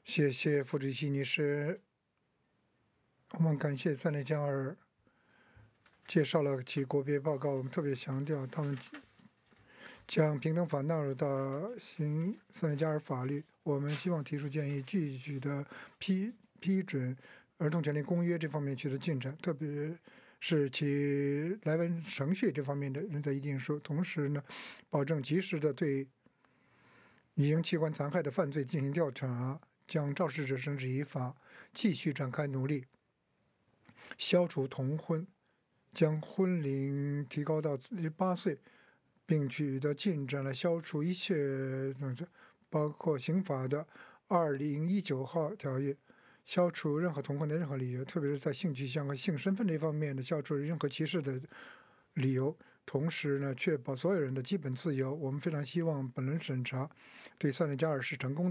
谢谢副主席女士，我们感谢塞内加尔介绍了其国别报告，我们特别强调他们将平等法纳入到塞内加尔法律。我们希望提出建议，继续的批准儿童权利公约这方面取得进展，特别是其来文程序这方面的人在一定数。同时呢，保证及时的对女婴器官残害的犯罪进行调查，将肇事者绳之以法，继续展开努力，消除童婚，将婚龄提高到18岁，并取得进展了，消除一切包括刑法的2019号条约，消除任何童婚的任何理由，特别是在性取向和性身份这方面的消除任何歧视的理由。同时呢，确保所有人的基本自由。我们非常希望本轮审查对塞内加尔是成功的。